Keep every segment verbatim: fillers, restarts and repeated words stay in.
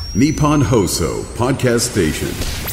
Nippon Hoso Podcast Station。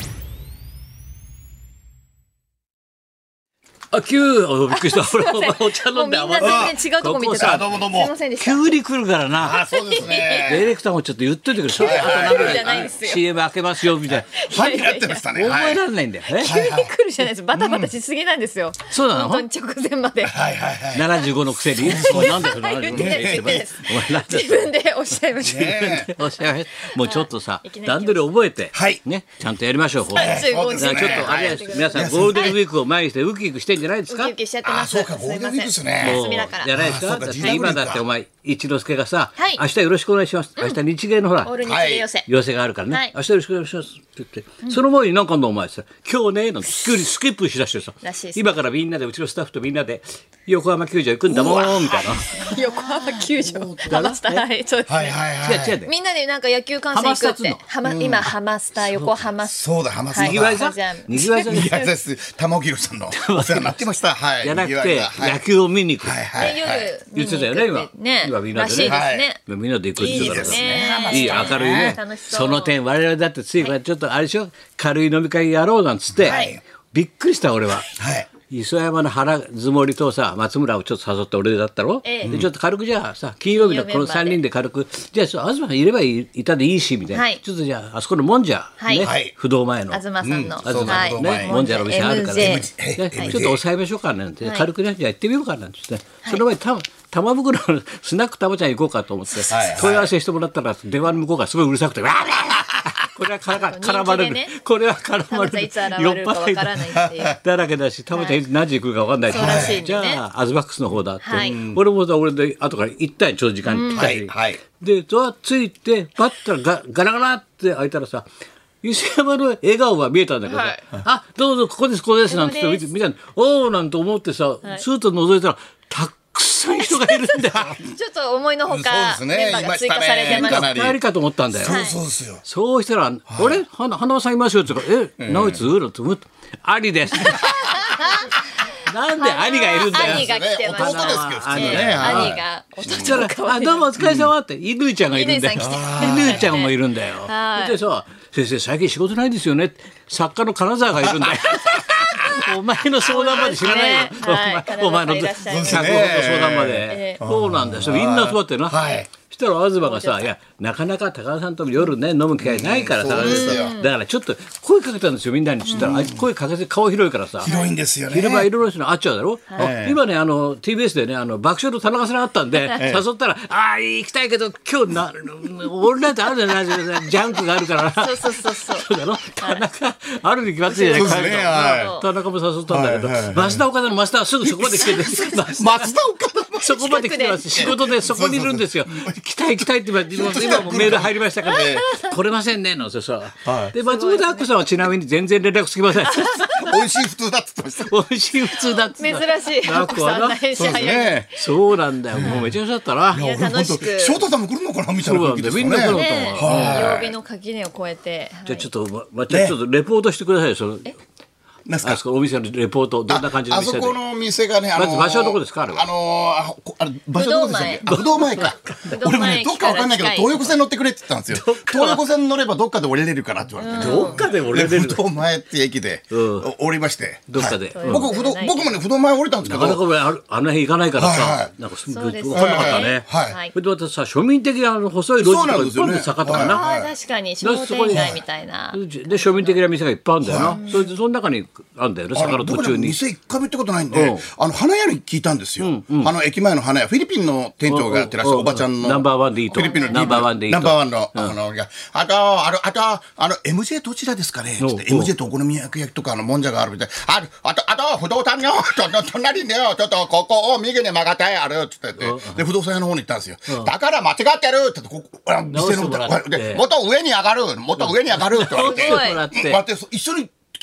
あ、急、あ、びっくりした。俺もお茶飲んでもうみんな全然違うとこ見てた。 どうもどうも。 すいませんでした。 急に来るからな。 あ、そうですね。 ディレクターもちょっと言っといてくれ。それあと何じゃないですよシーエム 開けますよみたいな。 はい、やってましたね。 覚えられないんだよね。 急に来るじゃないです。バタバタしすぎなんですよ。 そうなの本当に直前まで。 はいはいはい。 ななじゅうごのくせに。お前なんだよ。 言ってないです言ってないですお前なんだ自分でおっしゃいました。 ねおっしゃいましたもうちょっとさいきなり段取り覚えて、 はいね、ちゃんとやりましょう。放送はいそうですねだからちょっとあれです、皆さんゴールデンウィークを前にしてウキウキしてんじゃないですか。 ウキウキしちゃってまあ、 す。 そうか、ゴールデンウィークですね。 休みだからじゃないですか。 あそうかだってジーダブリュー今だってお前一之輔がさ、 はい明日よろしくお願いします。明日日芸のほらオール日芸寄せ。 寄せがあるからね、 はい明日よろしくお願いしますって言って、その前になんかのお前さ今日ねなんて急にスキップしだしてさ、 らしいですね今からみんなでうちのスタッフとみんなで横浜球場行くんだもんみたいな。 横浜球場。ハマスタはいそうですね。 はいはいはい。 違う違うでみんなでなんか野球観戦行くって。 ハマスタっつうのはま今ハマスタ横浜。 そうだ、ハマスはいタ。 にぎわい座じゃあにぎわい座いやです。玉木宏さんのお世話になってました。はい。 じゃなくにぎわてい座はい野球を見に行く、 はいはいで夜言ってたよね今ね今みんなでねらしいですはいね。 みんなで行くって言うからさいいですねいい明るいね楽しそうその点我々だってついちょっとあれでしょ軽い飲み会やろうなんつって、 はいびっくりした俺は。 はい。 磯山の原積もりとさ松村をちょっと誘って俺だったろ、 ええでちょっと軽くじゃあさ金曜日のこのさんにんで軽くじゃあそう東さんいればいいたでいいしみたいな、 はいちょっとじゃああそこのもんじゃ、 はいね、 はい不動前の東さんの。 うん東はい不動前ね、もんじゃの店あるからねエムジェーねはいちょっと抑えましょうかなんて、 はい軽くねじゃあ行ってみようかなんて言って、その前にた玉袋のスナックたまちゃん行こうかと思って、 はいはい問い合わせしてもらったら電話の向こうがすごいうるさくてわーわーわーこれはからか絡まれる、 人気でねこれは絡まれる玉ちゃんいつ現れるかわからないっていうだらけだし、たまちゃんいつ何時に来るか分かんないし、 そうらしいんでねじゃあアズバックスの方だって、 はい俺もさ俺で後から行ったんよちょうど時間にぴったり、 はいはいでドアついてパッとガガラガラって開いたらさ磯山の笑顔が見えたんだけどさ、 はいあどうぞここですここですなんて言って見たのおおなんて思ってさ、スーッと覗いたらたくさん人がいるんだよちょっと思いのほかそうですねメンバーが追加されてました。 いましたねふたりかと思ったんだよ、 そうそうですよ。 そうしたら「あれ花花輪さんいますよ」って言うから「え直いつ?」って思って「兄です」なんで兄がいるんだよ兄が来てました。 弟ですけど普通にええねはい兄がそしたら「あどうもお疲れ様って乾ちゃんがいるんだよ。 乾さん来て乾ちゃんもいるんだよ。 はいでさ「先生最近仕事ないですよね」作家の金沢がいるんだよ。お前の相談まで知らないよ。 そうですねはいお前お前の金沢さんいらっし脚ゃいます本の相談まえでえ。 そうなんだよ。それみんな集まってな。 はいそしたら東がさ「いやなかなか高田さんとも夜ね飲む機会ないからさ、 そうですよだからちょっと声かけたんですよみんなに」そしたらあいつ声かけて顔広いからさ。 広いんですよね。 昼間いろいろしのあっちゃうだろ、あはい今ねあの ティービーエス でねあの爆笑の田中さんあったんで誘ったら「ああ行きたいけど今日な俺だってあるじゃないジャンクがあるからな」 そうそうそうそう。 そうだろ田中あるに決まってるじゃないそうですねは田中も誘ったんだけど、 はいはいはい増田岡田の増田はすぐそこまで来てて松田岡田そこまで来てます仕事でそこにいるんですよ来たい来たいって今今もメール入りましたから来れませんねなんてさ、 はいで松本明子さんはちなみに全然連絡つきません美味しい普通だっつってました。 美味しい普通だっつって珍しい。 なくはな返そうです信早い。 ね。 そうなんだよもうめちゃくちゃだったな、 いや楽しく翔太さんも来るのかなみたいなそうなんだよ雰囲気ですよみんな来るのね。 と思う、 ね、曜日の垣根を越えて。 じゃあちょっとままたちょっとレポートしてくださいよそのなんすかあそこお店のレポートどんな感じのあ店でそこの店がね、あのーまず場所はどこですかあれはあのーあこあれ場所どこでしたっけ？あ不動前か。 動前俺もねどっかわかんないけど駅から近い東横線乗ってくれって言ったんですよ。東横線乗ればどっかで降りれるからって言われてね。 どっかで俺で出る不動前って駅でうんお降りまして。 どっかではいうん僕不動僕もね不動前降りたんですけど。 なかなか俺あるあの辺行かないからさ、 はいはいなんかすそうです分かんなかったね、 はいはいそれでまたさ庶民的なあの細い路地とそうかないんですよねっぱいある坂とかな、 ああ確かに商店街みたいな。 で庶民的な店がいっぱいあるんだよな、それでその中にあるんだよねあ坂の途中に僕ね店一回も行ったことないんうんで、あの花屋に聞いたんですよ。あの駅前の花屋、フィリピンの店長がやってらっしゃるおばちゃんのナンバーワンでいいとフィリピンのナンバーワンでいいとナンバーワンのあのいやあとあのあとあの エムジェー どちらですかね？つって エムジェー とお好み焼きとかのもんじゃがあるみたい。あるあとあと不動産のとと隣によちょっとここを右に曲がってあるっつっててで不動産屋の方に行ったんですよ。だから間違ってるってここあ店の直してもらってでもっと上に上がるもっと上に上がるって言われて。 すごいもらって待ってそう一緒に聞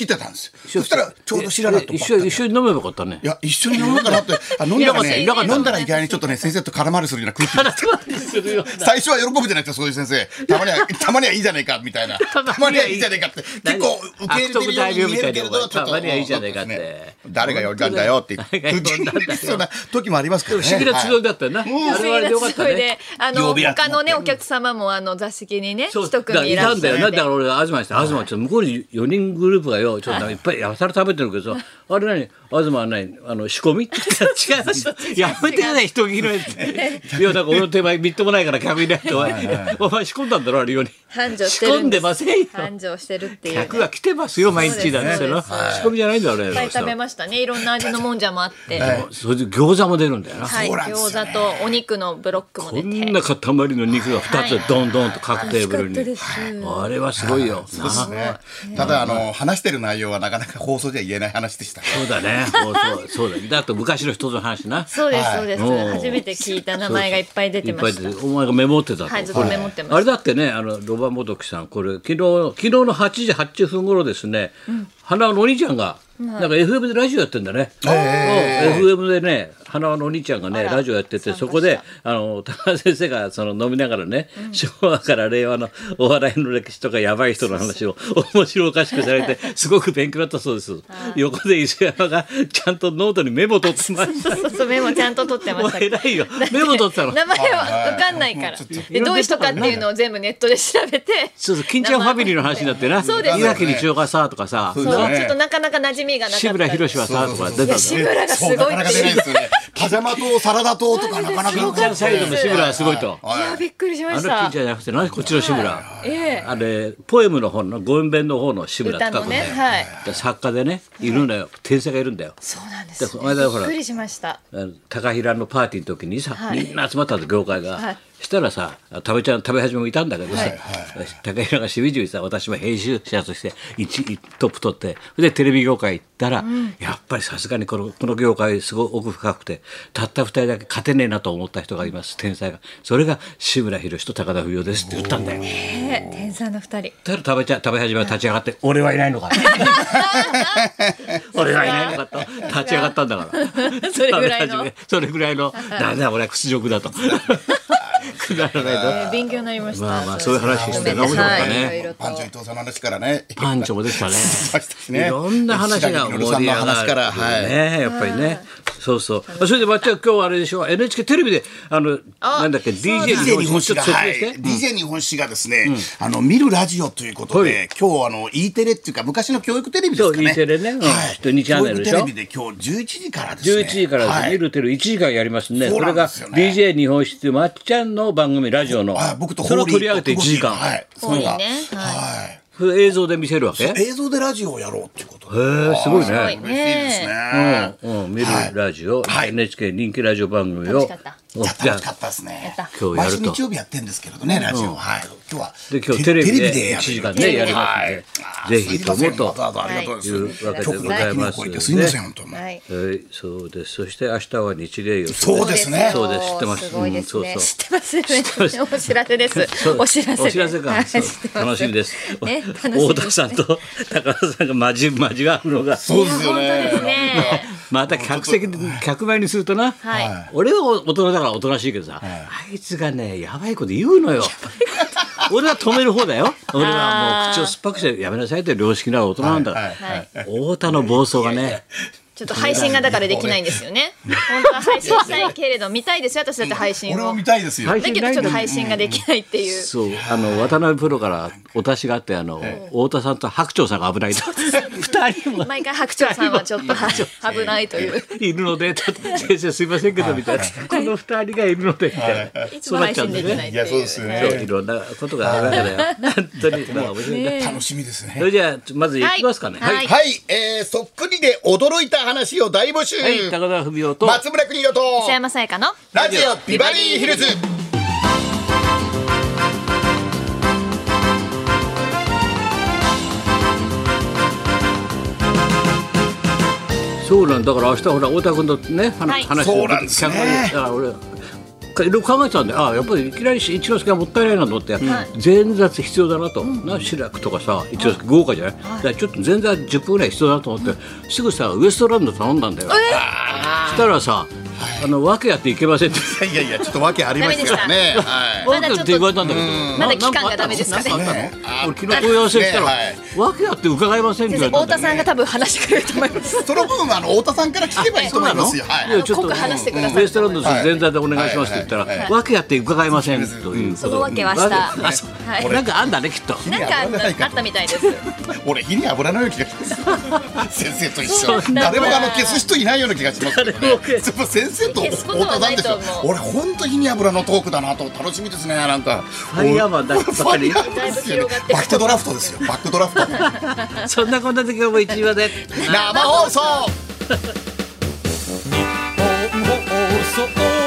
来てたんですよ。そしたらちょうど知らないと一緒に一緒に飲めばよかったね。 いや一緒に飲もうかなってあ飲んだらね飲んだら意外にちょっとね先生と空回りするような空気最初は喜ぶじゃないですかそういう先生たまにはたまにはいいじゃないかみたいなたまにはいいじゃないかって結構受け入れてるように見えるけれどたまにはいいじゃないかって誰が呼んだんだよって言ってそうな時もありますからね。 不思議な集いだったよな。あれはよかったね。 あの他のねお客様もあの座敷にね一組いらっしゃって。 いたんだよな。だから俺東にして東ちょっと向こうによにんグループがよちょっといっぱいやたら食べてるけどさあれ何東は何あの仕込みって違いますやめてください人気のやついやなんか俺の手前みっともないから客いないとお前仕込んだんだろあれよに繁盛してるんです。 仕込んでませんよ。 繁盛してるっていう客が来てますよ毎日だね。仕込みじゃないんだよあれ。 いっぱい食べましたねいろんな味のもんじゃもあってそれで餃子も出るんだよな。 はい餃子とお肉のブロックも出てこんな塊の肉がふたつでドンドンと各テーブルに、 はい、 あれはすごいよ。 そうですね。ただあの話してる内容はなかなか放送では言えない話でした。 そうだね。そうそうだ。だと昔の人の話な。 そうですそうです。初めて聞いた名前がいっぱい出てました。 お前がメモってたと。 はいずっとメモってました。 あれだってねあのロバモドキさんこれ昨日昨日のはちじはっじゅっぷん頃ですね。花輪のお兄ちゃんがなんか エフエム でラジオやってんだね。エフエム でね花輪のお兄ちゃんがねラジオやっててそこであの高田先生がその飲みながらね、うん、昭和から令和のお笑いの歴史とかやばい人の話を面白おかしくされてすごく勉強だったそうです。横で磯山がちゃんとノートにメモ取ってました。 そうそうメモちゃんと取ってました。 偉いよメモ取ってたの。 名前は分かんないからでどういう人かっていうのを全部ネットで調べてそうそう金ちゃんファミリーの話になってな岩城日曜がさとかさそうちょっとなかなか馴染みがなかった。 志村ひろしはさとか出たの。 志村がすごい。 なかなか出ないですよね。パジャマとサラダととかなかなか。 金ちゃんサイドの志村はすごいと。 いやびっくりしました。 あの金ちゃんじゃなくて何こっちの志村。あれポエムの方のごえん弁の方の志村って書くんだよ。作家でねいるんだよ天才がいるんだよ。 そうなんです。びっくりしました。 高平のパーティーの時にさみんな集まったんだ業界が。したらさ食べちゃん食べ始めもいたんだけどさ、はいはい、高平がしみじみさ私も編集者として一トップ取ってでテレビ業界行ったら、うん、やっぱりさすがにこのこの業界すごく奥深くてたったふたりだけ勝てねえなと思った人がいます天才がそれが志村ひろしと高田文夫ですって言ったんだよ。 へー天才のふたりただ食べちゃ食べ始め立ち上がって俺はいないのか俺はいないのかと立ち上がったんだからそれぐらいのそれぐらいのなんだ俺は屈辱だとくだらないと勉強になりました。 まあまあそういう話して面白かったね。 パンチョ伊藤さんの話からね。 パンチョもできたね。いろんな話が盛り上がるねやっぱりね。そうそう。それでまっちゃん今日あれでしょ エヌエイチケー テレビであのなんだっけ ディージェー 日本史が ディージェー 日本史がですねあの見るラジオということで今日あの E テレっていうか昔の教育テレビですかね。 E テレね。にチャンネルでしょ。 教育テレビで今日じゅういちじからですね。 じゅういちじから見るテレビいちじかんやりますね。それが ディージェー 日本史っていうまっちゃんの番組ラジオのそれを取り上げていちじかん。 そうね。はい。 映像で見せるわけ？ 映像でラジオをやろうっていうことで。 へえすごいね。 嬉しいですね。 うんうん見るラジオ エヌエイチケー 人気ラジオ番組を楽しかったですね。 今日やると。 毎週日曜日やってるんですけどねラジオはい今日はで今日テレビでいちじかんねやりますんでぜひともというわけでございます。 すみません本当に。 はいそうです。そして明日は日霊よ。 そうですね。 そうです知ってます。 すごいですね。知ってますよね。お知らせです。お知らせ。 お知らせか。楽しみです。太田さんと高田さんが交わるのがそうですよね。 また客席客前にするとな俺は大人だからおとなしいけどさあいつがねやばいこと言うのよ。俺は止める方だよ。俺はもう口を酸っぱくしてやめなさいって良識のある大人なんだから太田の暴走がねちょっと配信がだからできないんですよね。本当は配信したいけれど見たいですよ私だって配信を。 俺も見たいですよ。 だけどちょっと配信ができないっていう。 そうあの渡辺プロからお達しがあってあの太田さんと白鳥さんが危ないと二人も毎回白鳥さんはちょっと危ないといういるので先生すいませんけどみたいなこの二人がいるのでみたいなそうなっちゃうんでね。 いやそうですね。 いろんなことがあるわけだよ。本当にまあ面白いね。 楽しみですね。 それじゃあまず行きますかね。 はいはいそっくりで驚いた話を大募集。 はい、高田文夫と松村邦洋と磯山さやかのラジオビバリーヒルズ。 そうなんだから明日ほら太田君とね話そうなんですね。 だから俺いろいろ考えてたんで、あやっぱりいきなり一之輔がもったいないなと思って、前座必要だなと、な志らくとかさ一之輔豪華じゃない、だからちょっと前座じゅっぷんぐらい必要だなと思って、すぐさウエストランド頼んだんだよ。したらさ、あの訳やっていけませんって。 いやいやちょっと訳ありますからね。 訳やって言われたんだけど、 まだ期間がダメですかね。 俺昨日問い合わせしたら訳やって伺いませんって言われたんだ。 太田さんが多分話してくれると思います。 その部分はあの太田さんから聞けばいいと思いますよ。 いやちょっとウエストランド前座でお願いしますって言ったら訳やって伺いませんという。 その訳はした。 なんかあんだねきっと。 なんかあったみたいです。 俺火に油のような気がします。先生と一緒。誰もあの消す人いないような気がしますけどね。先生と太田さんですよ。俺本当火に油のトークだなと楽しみですね。なんかファイヤーマンだばかり。 バックドラフトですよ。バックドラフト。 そんなこんなで今日も一時まで生放送。 日本放送